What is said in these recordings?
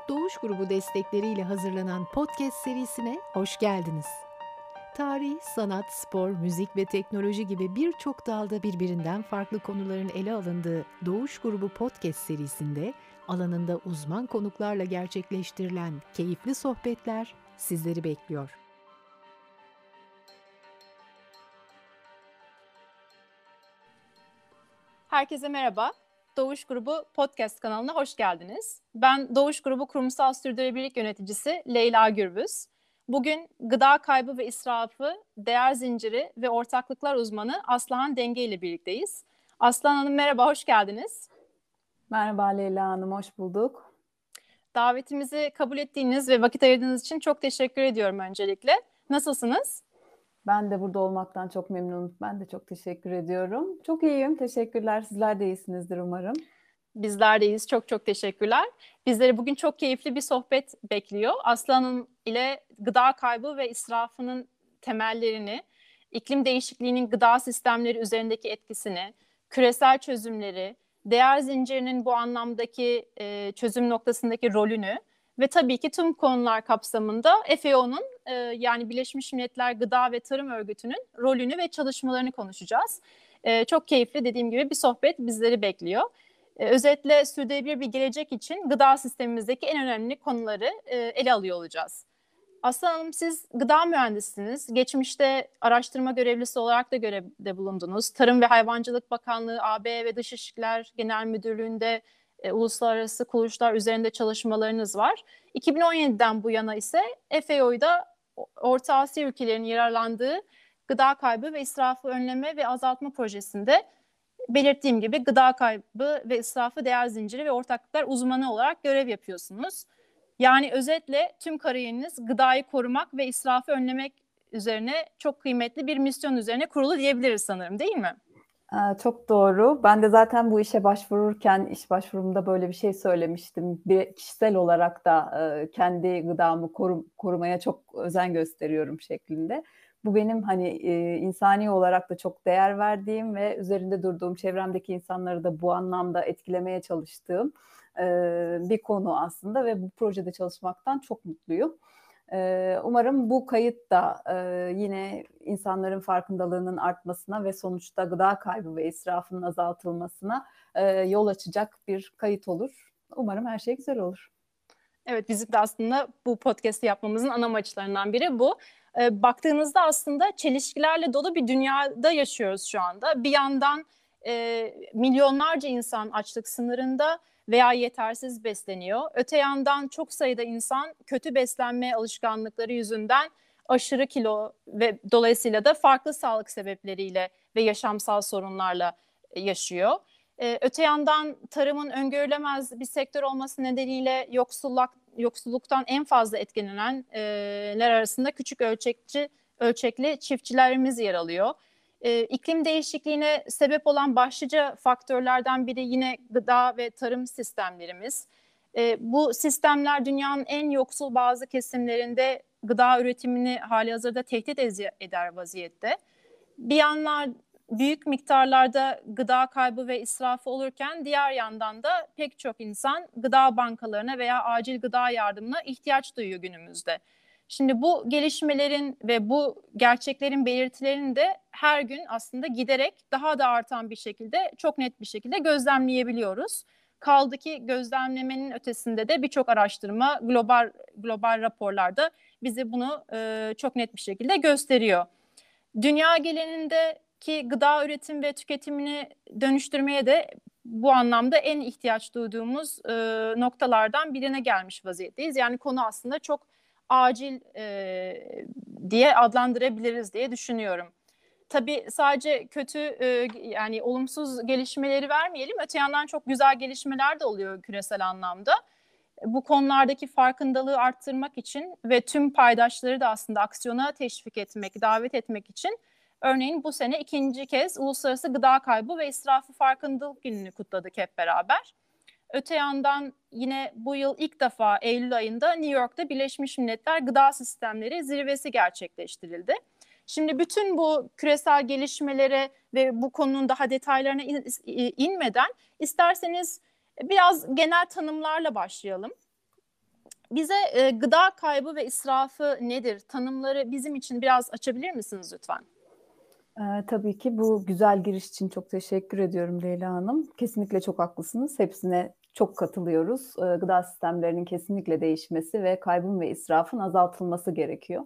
Doğuş Grubu destekleriyle hazırlanan podcast serisine hoş geldiniz. Tarih, sanat, spor, müzik ve teknoloji gibi birçok dalda birbirinden farklı konuların ele alındığı Doğuş Grubu podcast serisinde alanında uzman konuklarla gerçekleştirilen keyifli sohbetler sizleri bekliyor. Herkese merhaba. Doğuş Grubu podcast kanalına hoş geldiniz. Ben Doğuş Grubu Kurumsal Sürdürülebilirlik Yöneticisi Leyla Gürbüz. Bugün gıda kaybı ve israfı, değer zinciri ve ortaklıklar uzmanı Aslıhan Denge ile birlikteyiz. Aslıhan Hanım merhaba, hoş geldiniz. Merhaba Leyla Hanım, hoş bulduk. Davetimizi kabul ettiğiniz ve vakit ayırdığınız için çok teşekkür ediyorum öncelikle. Nasılsınız? Ben de burada olmaktan çok memnunum. Ben de çok teşekkür ediyorum. Çok iyiyim, teşekkürler. Sizler de iyisinizdir umarım. Bizler de iyiyiz. Çok çok teşekkürler. Bizleri bugün çok keyifli bir sohbet bekliyor. Aslı Hanım ile gıda kaybı ve israfının temellerini, iklim değişikliğinin gıda sistemleri üzerindeki etkisini, küresel çözümleri, değer zincirinin bu anlamdaki çözüm noktasındaki rolünü ve tabii ki tüm konular kapsamında FAO'nun yani Birleşmiş Milletler Gıda ve Tarım Örgütü'nün rolünü ve çalışmalarını konuşacağız. Çok keyifli dediğim gibi bir sohbet bizleri bekliyor. Özetle sürdürülebilir bir gelecek için gıda sistemimizdeki en önemli konuları ele alıyor olacağız. Aslı Hanım, siz gıda mühendisiniz. Geçmişte araştırma görevlisi olarak da görevde bulundunuz. Tarım ve Hayvancılık Bakanlığı, AB ve Dışişler Genel Müdürlüğü'nde uluslararası kuruluşlar üzerinde çalışmalarınız var. 2017'den bu yana ise FAO'da Orta Asya ülkelerinin yararlandığı gıda kaybı ve israfı önleme ve azaltma projesinde belirttiğim gibi gıda kaybı ve israfı değer zinciri ve ortaklıklar uzmanı olarak görev yapıyorsunuz. Yani özetle tüm kariyeriniz gıdayı korumak ve israfı önlemek üzerine çok kıymetli bir misyon üzerine kurulu diyebiliriz sanırım, değil mi? Çok doğru. Ben de zaten bu işe başvururken iş başvurumda böyle bir şey söylemiştim. Bir kişisel olarak da kendi gıdamı korumaya çok özen gösteriyorum şeklinde. Bu benim insani olarak da çok değer verdiğim ve üzerinde durduğum, çevremdeki insanları da bu anlamda etkilemeye çalıştığım bir konu aslında ve bu projede çalışmaktan çok mutluyum. Umarım bu kayıt da yine insanların farkındalığının artmasına ve sonuçta gıda kaybı ve israfının azaltılmasına yol açacak bir kayıt olur. Umarım her şey güzel olur. Evet, bizim de aslında bu podcast'i yapmamızın ana amaçlarından biri bu. Baktığınızda aslında çelişkilerle dolu bir dünyada yaşıyoruz şu anda. Bir yandan milyonlarca insan açlık sınırında veya yetersiz besleniyor. Öte yandan çok sayıda insan kötü beslenme alışkanlıkları yüzünden aşırı kilo ve dolayısıyla da farklı sağlık sebepleriyle ve yaşamsal sorunlarla yaşıyor. Öte yandan tarımın öngörülemez bir sektör olması nedeniyle yoksulluktan en fazla etkilenenler arasında küçük ölçekli çiftçilerimiz yer alıyor. İklim değişikliğine sebep olan başlıca faktörlerden biri yine gıda ve tarım sistemlerimiz. Bu sistemler dünyanın en yoksul bazı kesimlerinde gıda üretimini halihazırda tehdit eder vaziyette. Bir yandan büyük miktarlarda gıda kaybı ve israfı olurken diğer yandan da pek çok insan gıda bankalarına veya acil gıda yardımına ihtiyaç duyuyor günümüzde. Şimdi bu gelişmelerin ve bu gerçeklerin belirtilerini de her gün aslında giderek daha da artan bir şekilde, çok net bir şekilde gözlemleyebiliyoruz. Kaldı ki gözlemlemenin ötesinde de birçok araştırma, global raporlarda bize bunu çok net bir şekilde gösteriyor. Dünya genelindeki gıda üretim ve tüketimini dönüştürmeye de bu anlamda en ihtiyaç duyduğumuz noktalardan birine gelmiş vaziyetteyiz. Yani konu aslında çok acil diye adlandırabiliriz diye düşünüyorum. Tabii sadece kötü yani olumsuz gelişmeleri vermeyelim. Öte yandan çok güzel gelişmeler de oluyor küresel anlamda. Bu konulardaki farkındalığı arttırmak için ve tüm paydaşları da aslında aksiyona teşvik etmek, davet etmek için örneğin bu sene ikinci kez Uluslararası Gıda Kaybı ve İsrafı Farkındalık Günü'nü kutladık hep beraber. Öte yandan yine bu yıl ilk defa Eylül ayında New York'ta Birleşmiş Milletler Gıda Sistemleri Zirvesi gerçekleştirildi. Şimdi bütün bu küresel gelişmelere ve bu konunun daha detaylarına inmeden isterseniz biraz genel tanımlarla başlayalım. Bize gıda kaybı ve israfı nedir? Tanımları bizim için biraz açabilir misiniz lütfen? Tabii ki bu güzel giriş için çok teşekkür ediyorum Leyla Hanım. Kesinlikle çok haklısınız. Hepsine çok katılıyoruz. Gıda sistemlerinin kesinlikle değişmesi ve kaybın ve israfın azaltılması gerekiyor.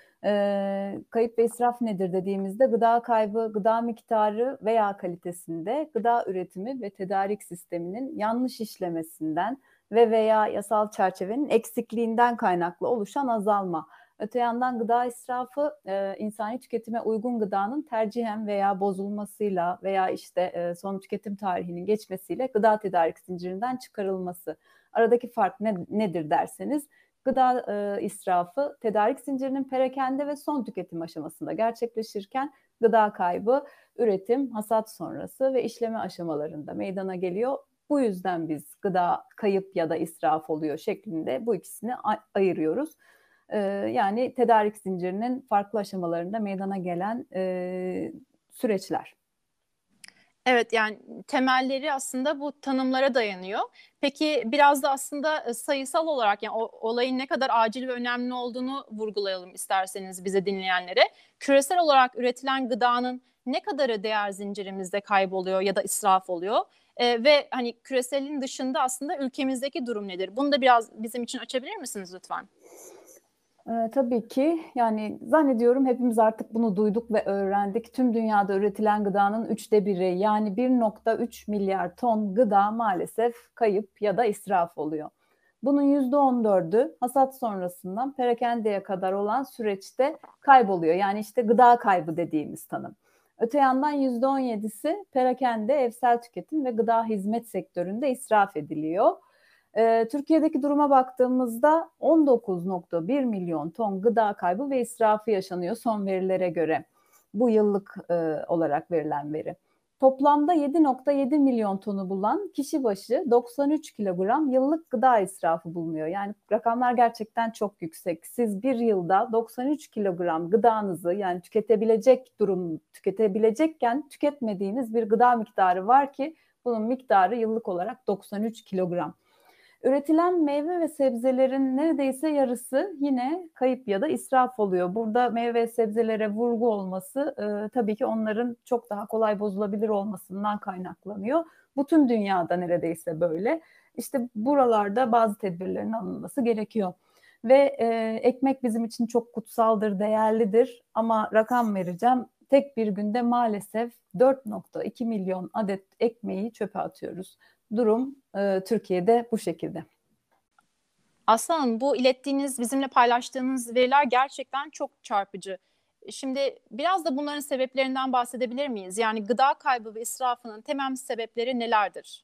Kayıp ve israf nedir dediğimizde gıda kaybı, gıda miktarı veya kalitesinde gıda üretimi ve tedarik sisteminin yanlış işlemesinden ve veya yasal çerçevenin eksikliğinden kaynaklı oluşan azalma. Öte yandan gıda israfı insani tüketime uygun gıdanın tercihen veya bozulmasıyla veya son tüketim tarihinin geçmesiyle gıda tedarik zincirinden çıkarılması. Aradaki fark nedir derseniz gıda israfı tedarik zincirinin perakende ve son tüketim aşamasında gerçekleşirken gıda kaybı üretim, hasat sonrası ve işleme aşamalarında meydana geliyor. Bu yüzden biz gıda kayıp ya da israf oluyor şeklinde bu ikisini ayırıyoruz. Yani tedarik zincirinin farklı aşamalarında meydana gelen süreçler. Evet, yani temelleri aslında bu tanımlara dayanıyor. Peki biraz da aslında sayısal olarak, yani olayın ne kadar acil ve önemli olduğunu vurgulayalım isterseniz bize, dinleyenlere. Küresel olarak üretilen gıdanın ne kadarı değer zincirimizde kayboluyor ya da israf oluyor? Ve hani küreselin dışında aslında ülkemizdeki durum nedir? Bunu da biraz bizim için açabilir misiniz lütfen? Tabii ki, yani zannediyorum hepimiz artık bunu duyduk ve öğrendik. Tüm dünyada üretilen gıdanın 1/3 yani 1,3 milyar ton gıda maalesef kayıp ya da israf oluyor. Bunun %14'ü hasat sonrasından perakendeye kadar olan süreçte kayboluyor. Yani işte gıda kaybı dediğimiz tanım. Öte yandan %17'si perakende, evsel tüketim ve gıda hizmet sektöründe israf ediliyor. Türkiye'deki duruma baktığımızda 19,1 milyon ton gıda kaybı ve israfı yaşanıyor son verilere göre. Bu yıllık olarak verilen veri. Toplamda 7,7 milyon tonu bulan kişi başı 93 kilogram yıllık gıda israfı bulunuyor. Yani rakamlar gerçekten çok yüksek. Siz bir yılda 93 kilogram gıdanızı, yani tüketebilecekken tüketmediğiniz bir gıda miktarı var ki bunun miktarı yıllık olarak 93 kilogram. Üretilen meyve ve sebzelerin neredeyse yarısı yine kayıp ya da israf oluyor. Burada meyve ve sebzelere vurgu olması tabii ki onların çok daha kolay bozulabilir olmasından kaynaklanıyor. Bütün dünyada neredeyse böyle. İşte buralarda bazı tedbirlerin alınması gerekiyor. Ve ekmek bizim için çok kutsaldır, değerlidir. Ama rakam vereceğim. Tek bir günde maalesef 4,2 milyon adet ekmeği çöpe atıyoruz. Durum Türkiye'de bu şekilde. Aslı Hanım, bu ilettiğiniz, bizimle paylaştığınız veriler gerçekten çok çarpıcı. Şimdi biraz da bunların sebeplerinden bahsedebilir miyiz? Yani gıda kaybı ve israfının temel sebepleri nelerdir?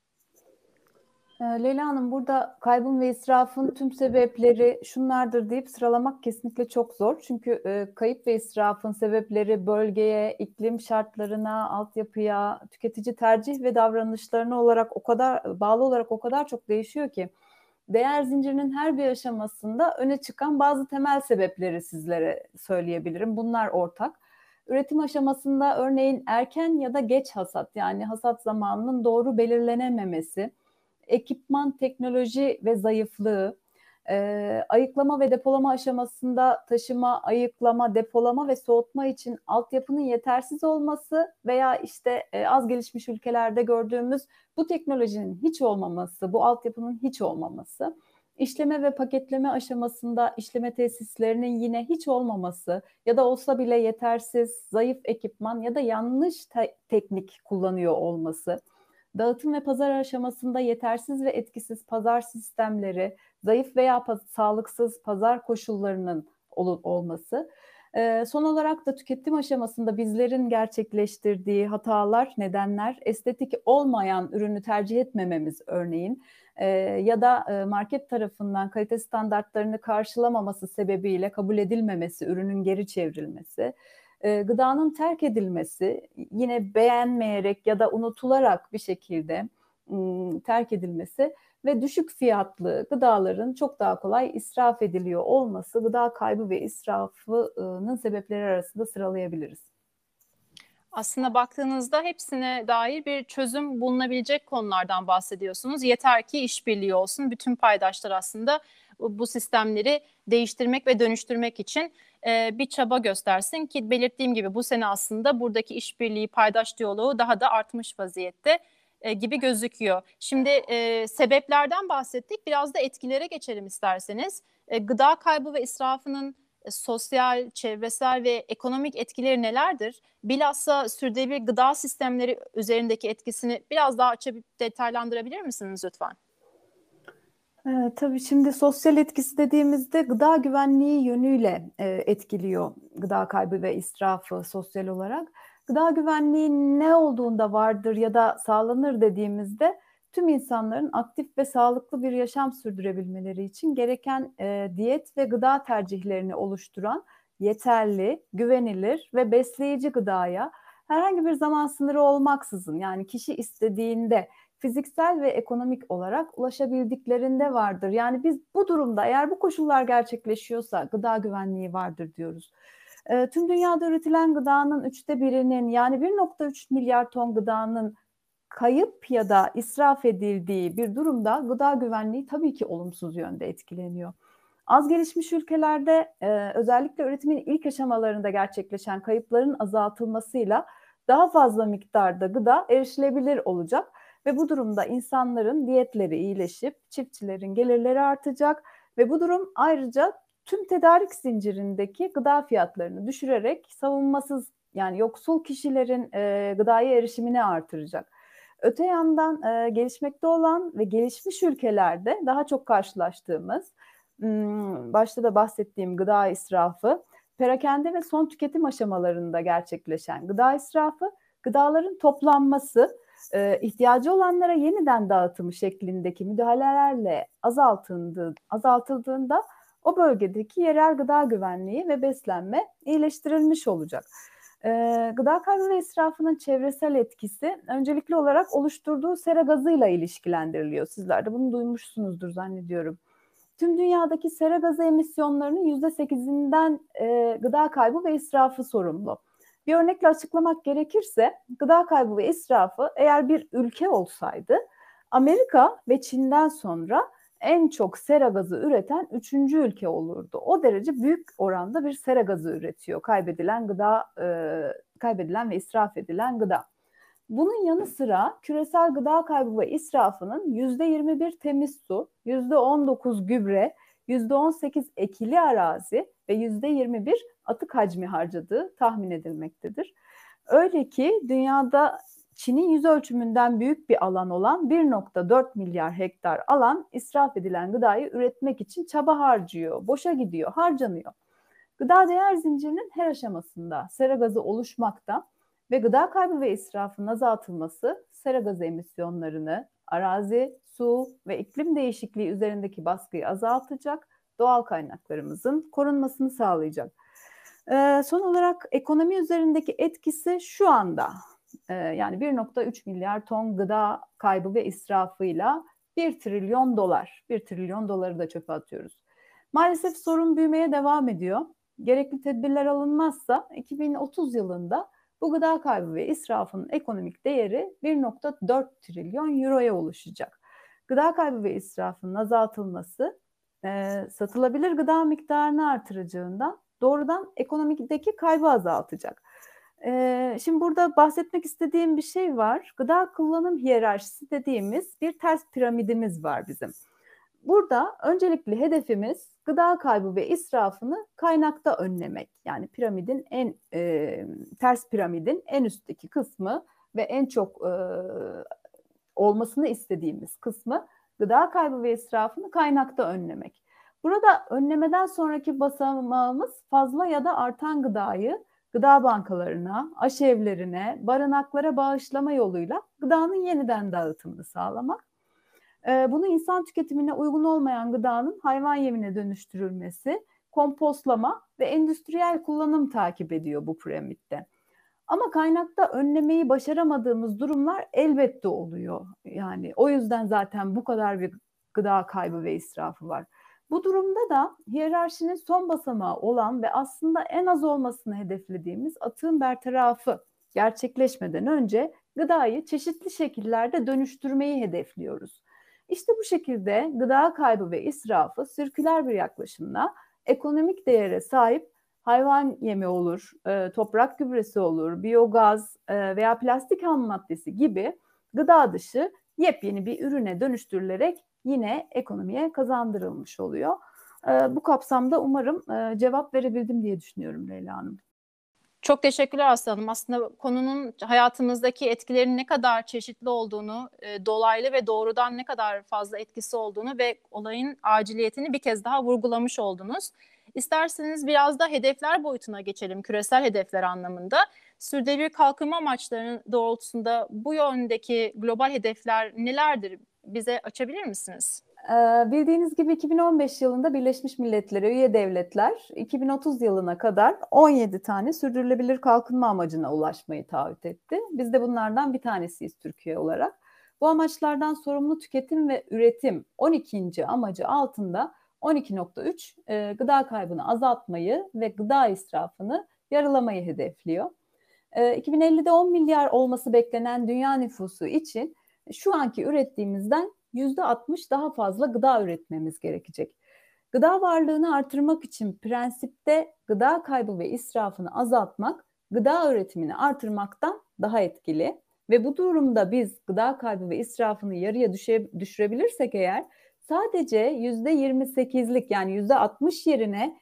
Leyla Hanım, burada kaybın ve israfın tüm sebepleri şunlardır deyip sıralamak kesinlikle çok zor. Çünkü kayıp ve israfın sebepleri bölgeye, iklim şartlarına, altyapıya, tüketici tercih ve davranışlarına bağlı olarak o kadar çok değişiyor ki değer zincirinin her bir aşamasında öne çıkan bazı temel sebepleri sizlere söyleyebilirim. Bunlar ortak. Üretim aşamasında örneğin erken ya da geç hasat, yani hasat zamanının doğru belirlenememesi, ekipman, teknoloji ve zayıflığı, ayıklama ve depolama aşamasında taşıma, ayıklama, depolama ve soğutma için altyapının yetersiz olması veya az gelişmiş ülkelerde gördüğümüz bu teknolojinin hiç olmaması, bu altyapının hiç olmaması, işleme ve paketleme aşamasında işleme tesislerinin yine hiç olmaması ya da olsa bile yetersiz, zayıf ekipman ya da yanlış teknik kullanıyor olması, dağıtım ve pazar aşamasında yetersiz ve etkisiz pazar sistemleri, zayıf veya sağlıksız pazar koşullarının olması, son olarak da tüketim aşamasında bizlerin gerçekleştirdiği hatalar, nedenler, estetik olmayan ürünü tercih etmememiz örneğin ya da market tarafından kalite standartlarını karşılamaması sebebiyle kabul edilmemesi, ürünün geri çevrilmesi, gıdanın terk edilmesi, yine beğenmeyerek ya da unutularak bir şekilde terk edilmesi ve düşük fiyatlı gıdaların çok daha kolay israf ediliyor olması gıda kaybı ve israfının sebepleri arasında sıralayabiliriz. Aslında baktığınızda hepsine dair bir çözüm bulunabilecek konulardan bahsediyorsunuz. Yeter ki işbirliği olsun. Bütün paydaşlar aslında bu sistemleri değiştirmek ve dönüştürmek için bir çaba göstersin ki belirttiğim gibi bu sene aslında buradaki işbirliği, paydaş diyaloğu daha da artmış vaziyette gibi gözüküyor. Şimdi sebeplerden bahsettik. Biraz da etkilere geçelim isterseniz. Gıda kaybı ve israfının sosyal, çevresel ve ekonomik etkileri nelerdir? Bilhassa sürdürülebilir gıda sistemleri üzerindeki etkisini biraz daha açıp detaylandırabilir misiniz lütfen? Tabii şimdi sosyal etkisi dediğimizde gıda güvenliği yönüyle etkiliyor gıda kaybı ve israfı sosyal olarak. Gıda güvenliği ne olduğunda vardır ya da sağlanır dediğimizde tüm insanların aktif ve sağlıklı bir yaşam sürdürebilmeleri için gereken diyet ve gıda tercihlerini oluşturan yeterli, güvenilir ve besleyici gıdaya herhangi bir zaman sınırı olmaksızın, yani kişi istediğinde fiziksel ve ekonomik olarak ulaşabildiklerinde vardır. Yani biz bu durumda, eğer bu koşullar gerçekleşiyorsa gıda güvenliği vardır diyoruz. Tüm dünyada üretilen gıdanın 1/3'inin, yani 1,3 milyar ton gıdanın kayıp ya da israf edildiği bir durumda gıda güvenliği tabii ki olumsuz yönde etkileniyor. Az gelişmiş ülkelerde özellikle üretimin ilk aşamalarında gerçekleşen kayıpların azaltılmasıyla daha fazla miktarda gıda erişilebilir olacak ve bu durumda insanların diyetleri iyileşip çiftçilerin gelirleri artacak ve bu durum ayrıca tüm tedarik zincirindeki gıda fiyatlarını düşürerek savunmasız, yani yoksul kişilerin gıdaya erişimini artıracak. Öte yandan gelişmekte olan ve gelişmiş ülkelerde daha çok karşılaştığımız, başta da bahsettiğim gıda israfı, perakende ve son tüketim aşamalarında gerçekleşen gıda israfı, gıdaların toplanması, ihtiyacı olanlara yeniden dağıtımı şeklindeki müdahalelerle azaltıldığında o bölgedeki yerel gıda güvenliği ve beslenme iyileştirilmiş olacak. Gıda kaybı ve israfının çevresel etkisi öncelikli olarak oluşturduğu sera gazıyla ilişkilendiriliyor. Sizler de bunu duymuşsunuzdur zannediyorum. Tüm dünyadaki sera gazı emisyonlarının %8'inden gıda kaybı ve israfı sorumlu. Bir örnekle açıklamak gerekirse, gıda kaybı ve israfı eğer bir ülke olsaydı, Amerika ve Çin'den sonra en çok sera gazı üreten 3. ülke olurdu. O derece büyük oranda bir sera gazı üretiyor kaybedilen ve israf edilen gıda. Bunun yanı sıra küresel gıda kaybı ve israfının %21 temiz su, %19 gübre, %18 ekili arazi ve %21 atık hacmi harcadığı tahmin edilmektedir. Öyle ki dünyada Çin'in yüz ölçümünden büyük bir alan olan 1,4 milyar hektar alan israf edilen gıdayı üretmek için çaba harcıyor, boşa gidiyor, harcanıyor. Gıda değer zincirinin her aşamasında sera gazı oluşmakta ve gıda kaybı ve israfının azaltılması sera gazı emisyonlarını, arazi, su ve iklim değişikliği üzerindeki baskıyı azaltacak, doğal kaynaklarımızın korunmasını sağlayacak. Son olarak ekonomi üzerindeki etkisi şu anda, yani 1,3 milyar ton gıda kaybı ve israfıyla 1 trilyon dolar. 1 trilyon doları da çöpe atıyoruz. Maalesef sorun büyümeye devam ediyor. Gerekli tedbirler alınmazsa 2030 yılında bu gıda kaybı ve israfının ekonomik değeri 1,4 trilyon euroya ulaşacak. Gıda kaybı ve israfının azaltılması satılabilir gıda miktarını artıracağından doğrudan ekonomideki kaybı azaltacak. Şimdi burada bahsetmek istediğim bir şey var. Gıda kullanım hiyerarşisi dediğimiz bir ters piramidimiz var bizim. Burada öncelikli hedefimiz gıda kaybı ve israfını kaynakta önlemek. Yani ters piramidin en üstteki kısmı ve en çok olmasını istediğimiz kısmı gıda kaybı ve israfını kaynakta önlemek. Burada önlemeden sonraki basamağımız fazla ya da artan gıdayı gıda bankalarına, aşevlerine, barınaklara bağışlama yoluyla gıdanın yeniden dağıtımını sağlamak. Bunu insan tüketimine uygun olmayan gıdanın hayvan yemine dönüştürülmesi, kompostlama ve endüstriyel kullanım takip ediyor bu piramitte. Ama kaynakta önlemeyi başaramadığımız durumlar elbette oluyor. Yani o yüzden zaten bu kadar bir gıda kaybı ve israfı var. Bu durumda da hiyerarşinin son basamağı olan ve aslında en az olmasını hedeflediğimiz atığın bertarafı gerçekleşmeden önce gıdayı çeşitli şekillerde dönüştürmeyi hedefliyoruz. İşte bu şekilde gıda kaybı ve israfı sirküler bir yaklaşımla ekonomik değere sahip hayvan yemi olur, toprak gübresi olur, biyogaz veya plastik ham maddesi gibi gıda dışı yepyeni bir ürüne dönüştürülerek yine ekonomiye kazandırılmış oluyor. Bu kapsamda umarım cevap verebildim diye düşünüyorum Leyla Hanım. Çok teşekkürler Aslı Hanım. Aslında konunun hayatımızdaki etkilerinin ne kadar çeşitli olduğunu, dolaylı ve doğrudan ne kadar fazla etkisi olduğunu ve olayın aciliyetini bir kez daha vurgulamış oldunuz. İsterseniz biraz da hedefler boyutuna geçelim, küresel hedefler anlamında. Sürdürülebilir kalkınma amaçlarının doğrultusunda bu yöndeki global hedefler nelerdir? Bize açabilir misiniz? Bildiğiniz gibi 2015 yılında Birleşmiş Milletler'e üye devletler 2030 yılına kadar 17 tane sürdürülebilir kalkınma amacına ulaşmayı taahhüt etti. Biz de bunlardan bir tanesiyiz Türkiye olarak. Bu amaçlardan sorumlu tüketim ve üretim 12. amacı altında 12.3 gıda kaybını azaltmayı ve gıda israfını yarılamayı hedefliyor. 2050'de 10 milyar olması beklenen dünya nüfusu için şu anki ürettiğimizden %60 daha fazla gıda üretmemiz gerekecek. Gıda varlığını artırmak için prensipte gıda kaybı ve israfını azaltmak, gıda üretimini artırmaktan daha etkili. Ve bu durumda biz gıda kaybı ve israfını yarıya düşürebilirsek eğer sadece %28'lik yani %60 yerine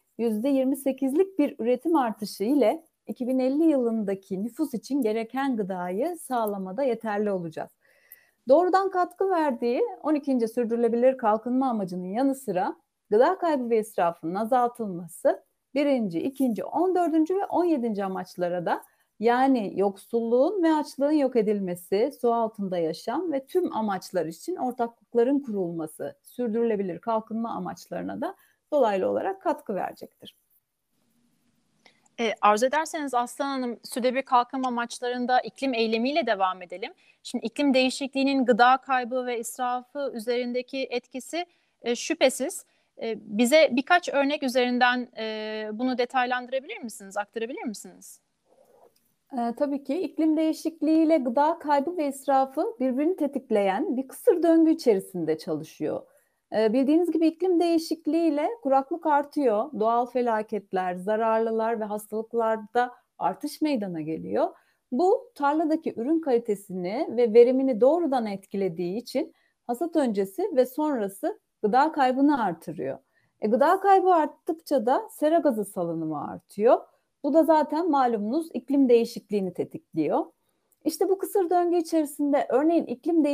%28'lik bir üretim artışı ile 2050 yılındaki nüfus için gereken gıdayı sağlamada yeterli olacağız. Doğrudan katkı verdiği 12. sürdürülebilir kalkınma amacının yanı sıra gıda kaybı ve israfının azaltılması 1., 2., 14. ve 17. amaçlara da yani yoksulluğun ve açlığın yok edilmesi, su altında yaşam ve tüm amaçlar için ortaklıkların kurulması sürdürülebilir kalkınma amaçlarına da dolaylı olarak katkı verecektir. Arzu ederseniz Aslan Hanım, sürdürülebilir kalkınma amaçlarında iklim eylemiyle devam edelim. Şimdi iklim değişikliğinin gıda kaybı ve israfı üzerindeki etkisi şüphesiz. Bize birkaç örnek üzerinden bunu detaylandırabilir misiniz, aktarabilir misiniz? Tabii ki iklim değişikliğiyle gıda kaybı ve israfı birbirini tetikleyen bir kısır döngü içerisinde çalışıyor. Bildiğiniz gibi iklim değişikliğiyle kuraklık artıyor, doğal felaketler, zararlılar ve hastalıklarda artış meydana geliyor. Bu tarladaki ürün kalitesini ve verimini doğrudan etkilediği için hasat öncesi ve sonrası gıda kaybını artırıyor. Gıda kaybı arttıkça da sera gazı salınımı artıyor. Bu da zaten malumunuz iklim değişikliğini tetikliyor. İşte bu kısır döngü içerisinde örneğin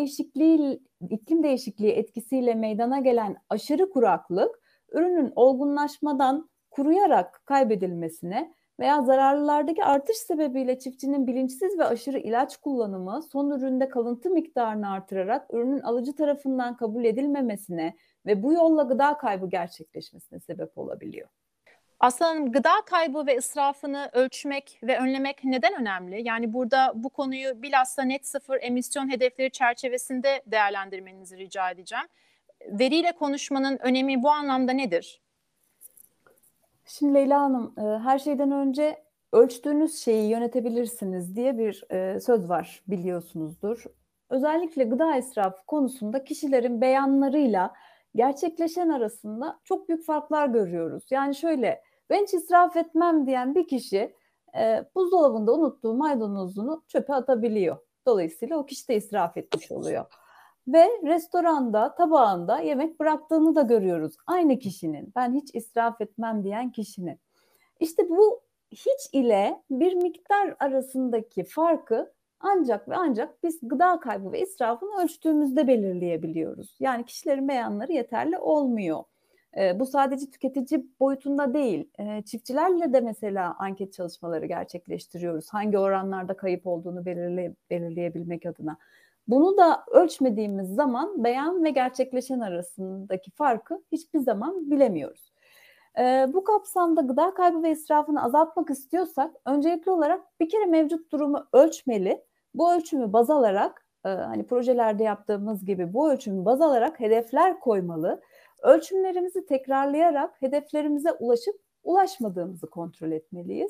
iklim değişikliği etkisiyle meydana gelen aşırı kuraklık ürünün olgunlaşmadan kuruyarak kaybedilmesine veya zararlılardaki artış sebebiyle çiftçinin bilinçsiz ve aşırı ilaç kullanımı son üründe kalıntı miktarını artırarak ürünün alıcı tarafından kabul edilmemesine ve bu yolla gıda kaybı gerçekleşmesine sebep olabiliyor. Aslı Hanım, gıda kaybı ve israfını ölçmek ve önlemek neden önemli? Yani burada bu konuyu bilhassa net sıfır emisyon hedefleri çerçevesinde değerlendirmenizi rica edeceğim. Veriyle konuşmanın önemi bu anlamda nedir? Şimdi Leyla Hanım, her şeyden önce ölçtüğünüz şeyi yönetebilirsiniz diye bir söz var, biliyorsunuzdur. Özellikle gıda israfı konusunda kişilerin beyanlarıyla gerçekleşen arasında çok büyük farklar görüyoruz. Yani şöyle, ben hiç israf etmem diyen bir kişi buzdolabında unuttuğu maydanozunu çöpe atabiliyor. Dolayısıyla o kişi de israf etmiş oluyor. Ve restoranda, tabağında yemek bıraktığını da görüyoruz. Aynı kişinin, ben hiç israf etmem diyen kişinin. İşte bu hiç ile bir miktar arasındaki farkı ancak ve ancak biz gıda kaybı ve israfını ölçtüğümüzde belirleyebiliyoruz. Yani kişilerin beyanları yeterli olmuyor. Bu sadece tüketici boyutunda değil, çiftçilerle de mesela anket çalışmaları gerçekleştiriyoruz. Hangi oranlarda kayıp olduğunu belirleyebilmek adına. Bunu da ölçmediğimiz zaman beyan ve gerçekleşen arasındaki farkı hiçbir zaman bilemiyoruz. Bu kapsamda gıda kaybı ve israfını azaltmak istiyorsak öncelikli olarak bir kere mevcut durumu ölçmeli. Bu ölçümü baz alarak hani projelerde yaptığımız gibi bu ölçümü baz alarak hedefler koymalı. Ölçümlerimizi tekrarlayarak hedeflerimize ulaşıp ulaşmadığımızı kontrol etmeliyiz.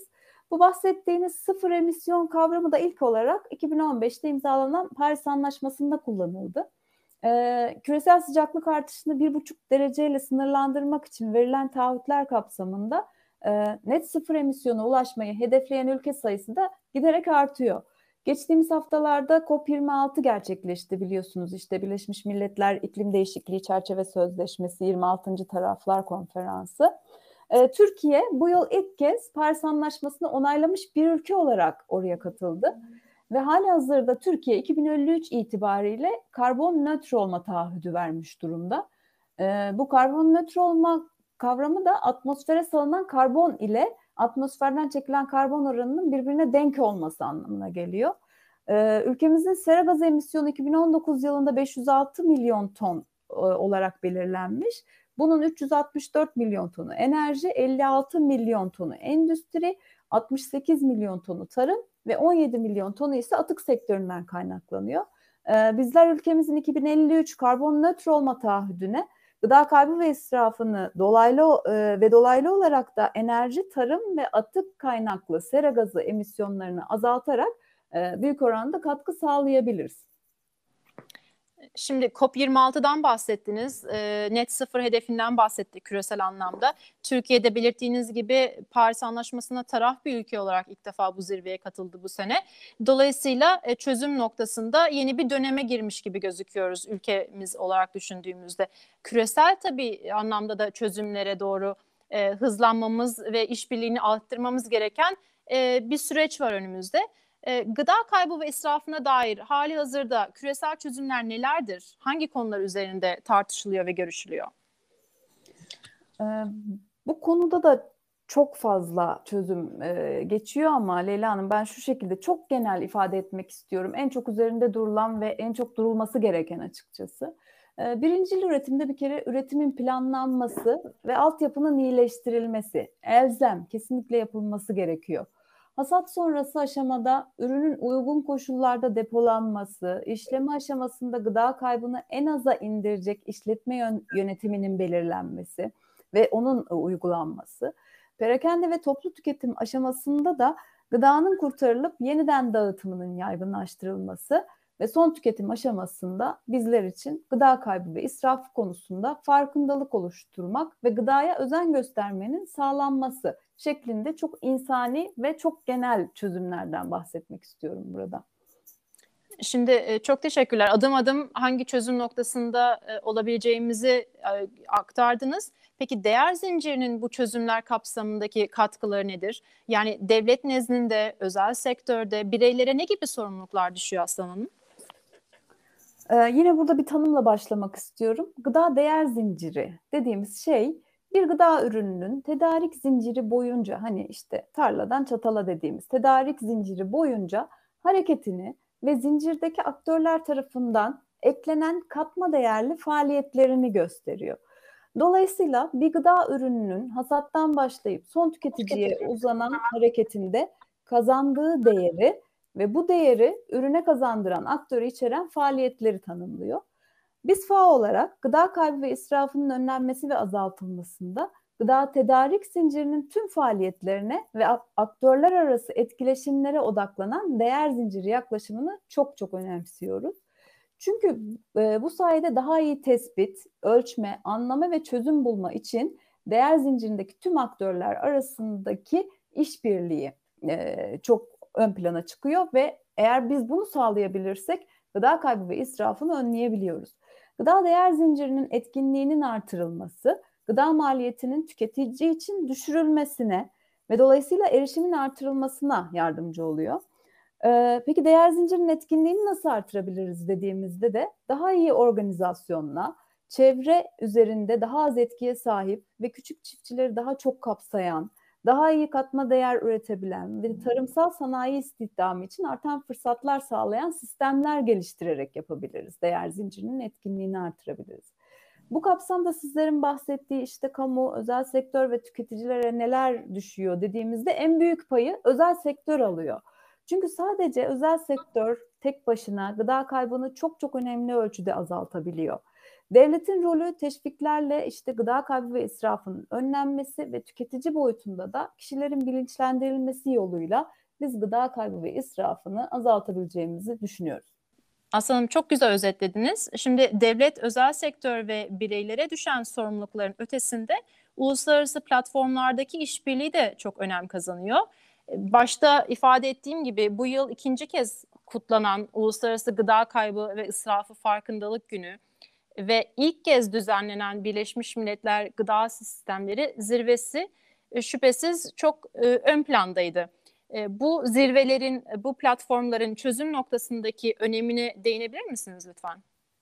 Bu bahsettiğiniz sıfır emisyon kavramı da ilk olarak 2015'te imzalanan Paris Anlaşması'nda kullanıldı. Küresel sıcaklık artışını 1,5 dereceyle sınırlandırmak için verilen taahhütler kapsamında net sıfır emisyona ulaşmayı hedefleyen ülke sayısı da giderek artıyor. Geçtiğimiz haftalarda COP26 gerçekleşti biliyorsunuz. İşte Birleşmiş Milletler İklim Değişikliği Çerçeve Sözleşmesi 26. Taraflar Konferansı. Türkiye bu yıl ilk kez Paris Anlaşması'nı onaylamış bir ülke olarak oraya katıldı. Ve halihazırda Türkiye 2053 itibariyle karbon nötr olma taahhüdü vermiş durumda. Bu karbon nötr olma kavramı da atmosfere salınan karbon ile atmosferden çekilen karbon oranının birbirine denk olması anlamına geliyor. Ülkemizin sera gazı emisyonu 2019 yılında 506 milyon ton olarak belirlenmiş. Bunun 364 milyon tonu enerji, 56 milyon tonu endüstri, 68 milyon tonu tarım ve 17 milyon tonu ise atık sektöründen kaynaklanıyor. Bizler ülkemizin 2053 karbon nötr olma taahhüdüne gıda kaybı ve israfını dolaylı olarak da enerji, tarım ve atık kaynaklı sera gazı emisyonlarını azaltarak büyük oranda katkı sağlayabiliriz. Şimdi COP26'dan bahsettiniz, net sıfır hedefinden bahsettik küresel anlamda. Türkiye'de belirttiğiniz gibi Paris Anlaşması'na taraf bir ülke olarak ilk defa bu zirveye katıldı bu sene. Dolayısıyla çözüm noktasında yeni bir döneme girmiş gibi gözüküyoruz ülkemiz olarak düşündüğümüzde. Küresel tabii anlamda da çözümlere doğru hızlanmamız ve işbirliğini arttırmamız gereken bir süreç var önümüzde. Gıda kaybı ve israfına dair hali hazırda küresel çözümler nelerdir? Hangi konular üzerinde tartışılıyor ve görüşülüyor? Bu konuda da çok fazla çözüm geçiyor ama Leyla Hanım ben şu şekilde çok genel ifade etmek istiyorum. En çok üzerinde durulan ve en çok durulması gereken açıkçası. Birincil üretimde bir kere üretimin planlanması ve altyapının iyileştirilmesi, elzem kesinlikle yapılması gerekiyor. Hasat sonrası aşamada ürünün uygun koşullarda depolanması, işleme aşamasında gıda kaybını en aza indirecek işletme yönetiminin belirlenmesi ve onun uygulanması. Perakende ve toplu tüketim aşamasında da gıdanın kurtarılıp yeniden dağıtımının yaygınlaştırılması ve son tüketim aşamasında bizler için gıda kaybı ve israf konusunda farkındalık oluşturmak ve gıdaya özen göstermenin sağlanması şeklinde çok insani ve çok genel çözümlerden bahsetmek istiyorum burada. Şimdi çok teşekkürler. Adım adım hangi çözüm noktasında olabileceğimizi aktardınız. Peki değer zincirinin bu çözümler kapsamındaki katkıları nedir? Yani devlet nezdinde, özel sektörde bireylere ne gibi sorumluluklar düşüyor Aslan Hanım? Yine burada bir tanımla başlamak istiyorum. Gıda değer zinciri dediğimiz şey bir gıda ürününün tedarik zinciri boyunca hani işte tarladan çatala dediğimiz tedarik zinciri boyunca hareketini ve zincirdeki aktörler tarafından eklenen katma değerli faaliyetlerini gösteriyor. Dolayısıyla bir gıda ürününün hasattan başlayıp son tüketiciye uzanan hareketinde kazandığı değeri ve bu değeri ürüne kazandıran aktörü içeren faaliyetleri tanımlıyor. Biz FAO olarak gıda kaybı ve israfının önlenmesi ve azaltılmasında gıda tedarik zincirinin tüm faaliyetlerine ve aktörler arası etkileşimlere odaklanan değer zinciri yaklaşımını çok çok önemsiyoruz. Çünkü bu sayede daha iyi tespit, ölçme, anlama ve çözüm bulma için değer zincirindeki tüm aktörler arasındaki işbirliği çok ön plana çıkıyor ve eğer biz bunu sağlayabilirsek gıda kaybı ve israfını önleyebiliyoruz. Gıda değer zincirinin etkinliğinin artırılması, gıda maliyetinin tüketici için düşürülmesine ve dolayısıyla erişimin artırılmasına yardımcı oluyor. Peki değer zincirinin etkinliğini nasıl artırabiliriz dediğimizde de daha iyi organizasyonla, çevre üzerinde daha az etkiye sahip ve küçük çiftçileri daha çok kapsayan, daha iyi katma değer üretebilen ve tarımsal sanayi istihdamı için artan fırsatlar sağlayan sistemler geliştirerek yapabiliriz. Değer zincirinin etkinliğini artırabiliriz. Bu kapsamda sizlerin bahsettiği işte kamu, özel sektör ve tüketicilere neler düşüyor dediğimizde en büyük payı özel sektör alıyor. Çünkü sadece özel sektör tek başına gıda kaybını çok çok önemli ölçüde azaltabiliyor. Devletin rolü teşviklerle işte gıda kaybı ve israfının önlenmesi ve tüketici boyutunda da kişilerin bilinçlendirilmesi yoluyla biz gıda kaybı ve israfını azaltabileceğimizi düşünüyoruz. Aslanım, çok güzel özetlediniz. Şimdi devlet, özel sektör ve bireylere düşen sorumlulukların ötesinde uluslararası platformlardaki işbirliği de çok önem kazanıyor. Başta ifade ettiğim gibi bu yıl ikinci kez kutlanan Uluslararası Gıda Kaybı ve İsrafı Farkındalık Günü ve ilk kez düzenlenen Birleşmiş Milletler Gıda Sistemleri Zirvesi şüphesiz çok ön plandaydı. Bu zirvelerin, bu platformların çözüm noktasındaki önemine değinebilir misiniz lütfen?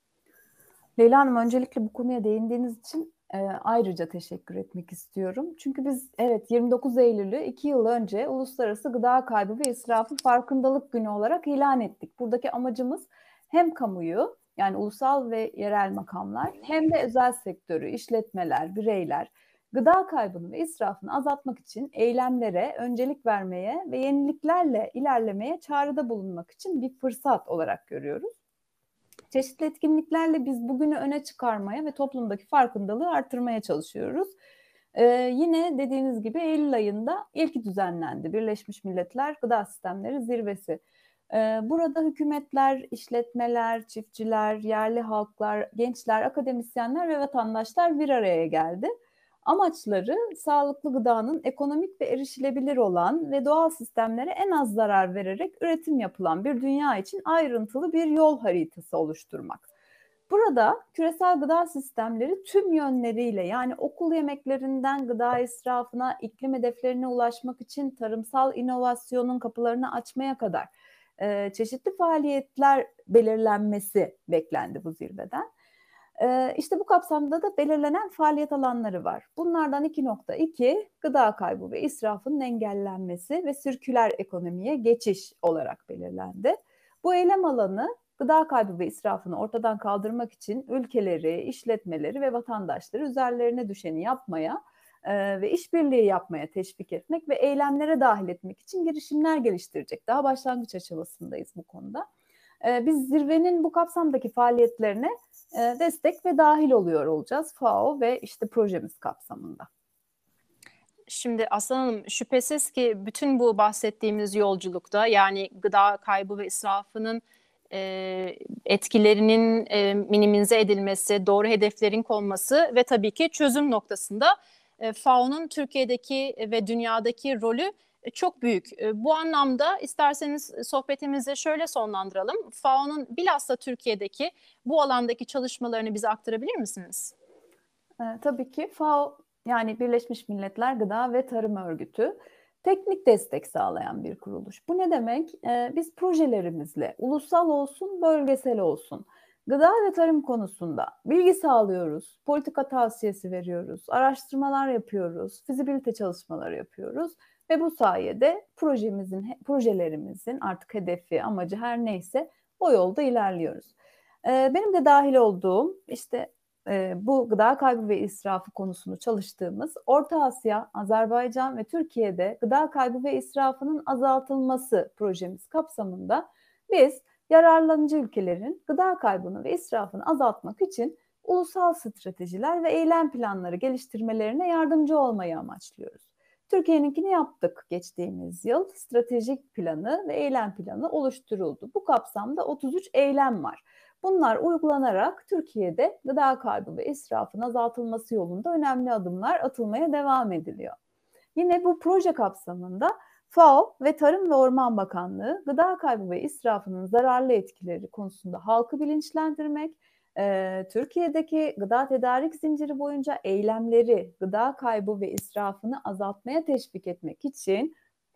Leyla Hanım, öncelikle bu konuya değindiğiniz için ayrıca teşekkür etmek istiyorum. Çünkü biz 29 Eylül'ü 2 yıl önce Uluslararası Gıda Kaybı ve İsrafı Farkındalık Günü olarak ilan ettik. Buradaki amacımız hem kamuyu, yani ulusal ve yerel makamlar, hem de özel sektörü, işletmeler, bireyler gıda kaybını ve israfını azaltmak için eylemlere öncelik vermeye ve yeniliklerle ilerlemeye çağrıda bulunmak için bir fırsat olarak görüyoruz. Çeşitli etkinliklerle biz bugünü öne çıkarmaya ve toplumdaki farkındalığı artırmaya çalışıyoruz. Yine dediğiniz gibi Eylül ayında ilki düzenlendi. Birleşmiş Milletler Gıda Sistemleri Zirvesi. Burada hükümetler, işletmeler, çiftçiler, yerli halklar, gençler, akademisyenler ve vatandaşlar bir araya geldi. Amaçları sağlıklı gıdanın ekonomik ve erişilebilir olan ve doğal sistemlere en az zarar vererek üretim yapılan bir dünya için ayrıntılı bir yol haritası oluşturmak. Burada küresel gıda sistemleri tüm yönleriyle, yani okul yemeklerinden gıda israfına, iklim hedeflerine ulaşmak için tarımsal inovasyonun kapılarını açmaya kadar çeşitli faaliyetler belirlenmesi beklendi bu zirveden. İşte bu kapsamda da belirlenen faaliyet alanları var. Bunlardan 2.2 gıda kaybı ve israfının engellenmesi ve sirküler ekonomiye geçiş olarak belirlendi. Bu eylem alanı gıda kaybı ve israfını ortadan kaldırmak için ülkeleri, işletmeleri ve vatandaşları üzerlerine düşeni yapmaya ve işbirliği yapmaya teşvik etmek ve eylemlere dahil etmek için girişimler geliştirecek. Daha başlangıç aşamasındayız bu konuda. Biz zirvenin bu kapsamdaki faaliyetlerine destek ve dahil oluyor olacağız FAO ve işte projemiz kapsamında. Şimdi Aslan Hanım, şüphesiz ki bütün bu bahsettiğimiz yolculukta, yani gıda kaybı ve israfının etkilerinin minimize edilmesi, doğru hedeflerin konması ve tabii ki çözüm noktasında FAO'nun Türkiye'deki ve dünyadaki rolü çok büyük. Bu anlamda isterseniz sohbetimizi şöyle sonlandıralım. FAO'nun bilhassa Türkiye'deki bu alandaki çalışmalarını bize aktarabilir misiniz? Tabii ki FAO, yani Birleşmiş Milletler Gıda ve Tarım Örgütü, teknik destek sağlayan bir kuruluş. Bu ne demek? Biz projelerimizle ulusal olsun, bölgesel olsun gıda ve tarım konusunda bilgi sağlıyoruz, politika tavsiyesi veriyoruz, araştırmalar yapıyoruz, fizibilite çalışmaları yapıyoruz ve bu sayede projelerimizin artık hedefi, amacı her neyse o yolda ilerliyoruz. Benim de dahil olduğum işte bu gıda kaybı ve israfı konusunu çalıştığımız Orta Asya, Azerbaycan ve Türkiye'de gıda kaybı ve israfının azaltılması projemiz kapsamında biz yararlanıcı ülkelerin gıda kaybını ve israfını azaltmak için ulusal stratejiler ve eylem planları geliştirmelerine yardımcı olmayı amaçlıyoruz. Türkiye'ninkini yaptık geçtiğimiz yıl. Stratejik planı ve eylem planı oluşturuldu. Bu kapsamda 33 eylem var. Bunlar uygulanarak Türkiye'de gıda kaybı ve israfın azaltılması yolunda önemli adımlar atılmaya devam ediliyor. Yine bu proje kapsamında FAO ve Tarım ve Orman Bakanlığı gıda kaybı ve israfının zararlı etkileri konusunda halkı bilinçlendirmek, Türkiye'deki gıda tedarik zinciri boyunca eylemleri gıda kaybı ve israfını azaltmaya teşvik etmek için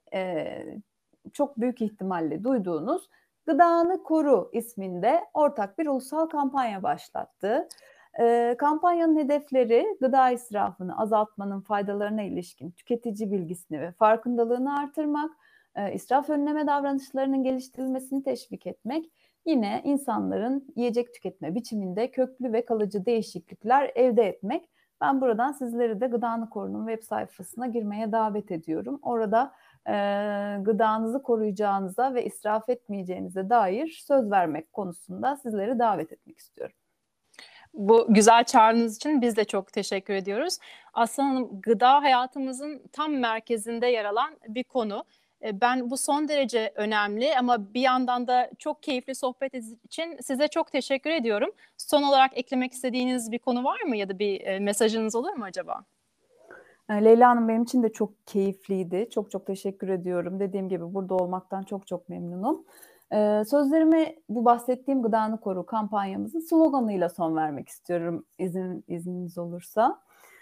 çok büyük ihtimalle duyduğunuz Gıdanı Koru isminde ortak bir ulusal kampanya başlattı. Kampanyanın hedefleri gıda israfını azaltmanın faydalarına ilişkin tüketici bilgisini ve farkındalığını artırmak, israf önleme davranışlarının geliştirilmesini teşvik etmek, yine insanların yiyecek tüketme biçiminde köklü ve kalıcı değişiklikler elde etmek. Ben buradan sizleri de Gıdanı Koru'nun web sayfasına girmeye davet ediyorum. Orada gıdanızı koruyacağınıza ve israf etmeyeceğinize dair söz vermek konusunda sizleri davet etmek istiyorum. Bu güzel çağrınız için biz de çok teşekkür ediyoruz. Aslı Hanım, gıda hayatımızın tam merkezinde yer alan bir konu. Ben bu son derece önemli ama bir yandan da çok keyifli sohbet için size çok teşekkür ediyorum. Son olarak eklemek istediğiniz bir konu var mı ya da bir mesajınız olur mu acaba? Leyla Hanım, benim için de çok keyifliydi. Çok çok teşekkür ediyorum. Dediğim gibi burada olmaktan çok çok memnunum. Sözlerime bu bahsettiğim Gıdanı Koru kampanyamızın sloganıyla son vermek istiyorum, izniniz olursa.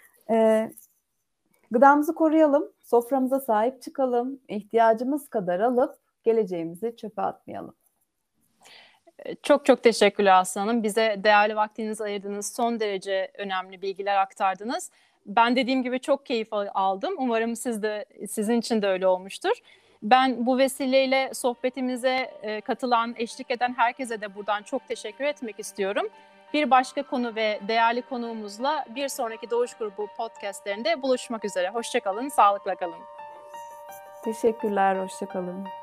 Gıdamızı koruyalım, soframıza sahip çıkalım, ihtiyacımız kadar alıp geleceğimizi çöpe atmayalım. Çok çok teşekkürler Aslı Hanım. Bize değerli vaktinizi ayırdınız. Son derece önemli bilgiler aktardınız. Ben dediğim gibi çok keyif aldım. Umarım sizin için de öyle olmuştur. Ben bu vesileyle sohbetimize katılan, eşlik eden herkese de buradan çok teşekkür etmek istiyorum. Bir başka konu ve değerli konuğumuzla bir sonraki Doğuş Grubu podcastlerinde buluşmak üzere. Hoşça kalın, sağlıkla kalın. Teşekkürler, hoşça kalın.